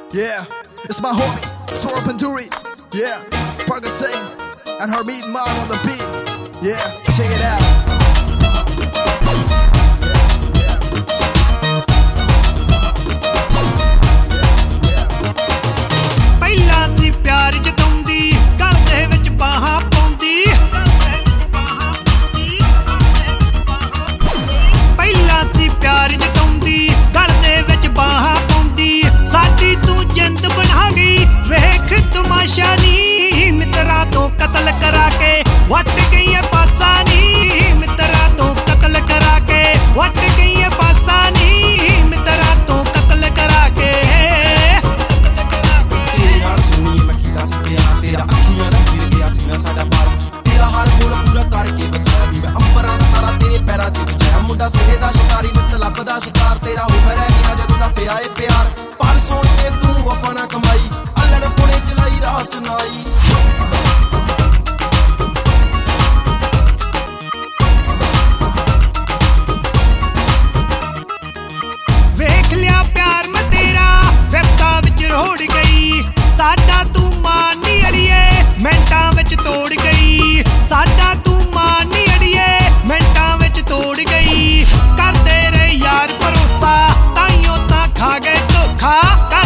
Yeah, it's my homie, Toro Panduri. Yeah, Parker Singh and Harmeet Maan on the beat. Yeah, check it out. मित्रा तो कत्ल करा के what गई है पासा नी मित्रा तो कत्ल करा के वट गई है पासा नी मित्रा तो कत्ल करा के तेरे यार सुनी मैं कीता सकिया तेरा अखियां दा गिर गया सी मैं साडा पार तेरा हर बोल पूरा करके बखाया भी मैं अंबरां दा तारा तेरे पैरां च विछाया मुंडा सिरे दा शिकारी मतलब दा शिकार तेरा हो मैं रह गया जदों दा पिया ए प्यार पर सोनिए तू वफा ना कमाई अल्लड़ पुणे चलाई राह सुनाई वेख लिया प्यार मैं तेरा वेबता विच रोड़ गई साडा तू मान नी अड़िए मिंटां विच तोड़ गई साडा तू मान नी अड़िए मिंटां विच तोड़ गई करदे रहे यार भरोसा ताइयों तां खा गए धोखा।